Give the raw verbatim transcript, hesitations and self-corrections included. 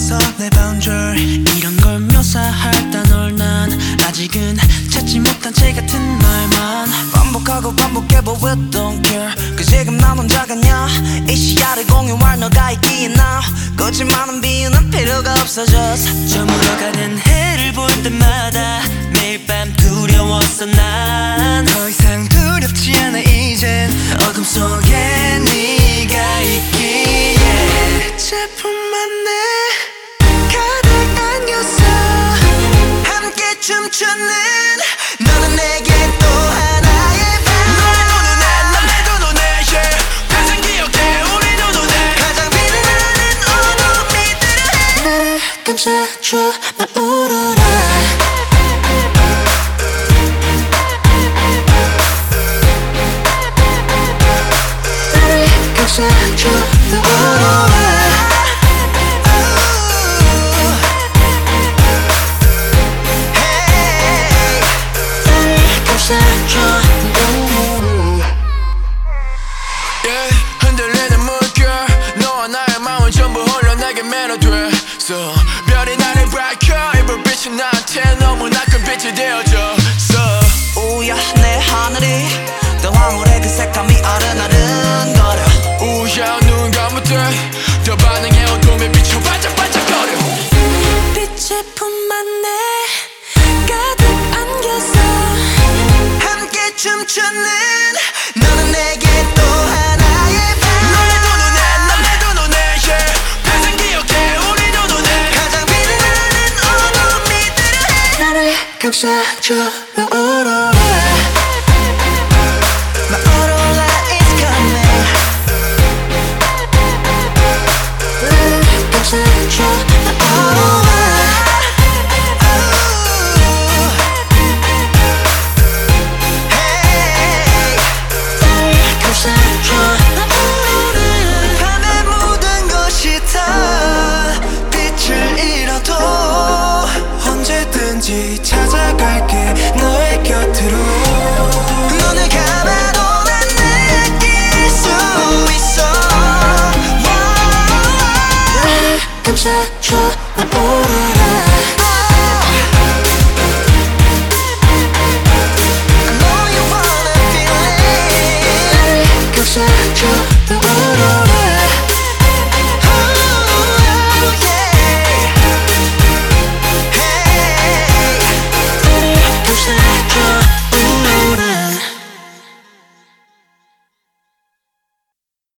없어 내 boundary 이런 걸 묘사할 단어를 난 아직은 찾지 못한 제 같은 말만 반복하고 반복해 but we don't care 그 지금 난 혼자가냐 이 시야를 공유할 너가 있기에 now 거짓말은 비유는 필요가 없어졌어 저물어가는 해를 볼 때마다 매일 밤 두려웠어 난 더 이상 두렵지 않아 이젠 어둠 속에 네가 있기에 빛뿐만 내 가득 안겨서 함께 춤추는 너는 내게 또 하나의 밤 너의 두 눈에 나의 두 눈에 yeah. 평생 기억해 우리 두 눈에 가장 빛나는 어둠이 필요해 나를 감싸줘 날 울어라 감싸줘 날 울어라 Yeah, 흔들리는 물결 너와 나의 마음은 전부 홀로 내게 매료됐어 별이 나를 밝혀 이 불빛이 나한테 너무나 큰 빛이 되어줬어 우야 내 하늘이 더 황홀해 그 색감이 아른아른거려 우야 눈 감을 때더 반응해 어둠에 비춰 반짝반짝거려 빛의 품만 내 가득 안겨서 함께 춤추는 너는 내게 또 하나의 밤 너의 두 눈에 나의 두 눈에 yeah. 평생 기억해 우리 두 눈에 가장 빛나는 어둠이 필요해 나를 감싸줘 나 울어라 나 울어라 it's coming 나를 감싸줘 나 울어라 밤에 모든 것이 다 빛을 잃어도 언제든지 찾아갈게 너의 곁으로 눈을 감아도 난 느낄 수 있어 나를 감싸줘 날 울어라 I know you wanna feel it 나를 감싸줘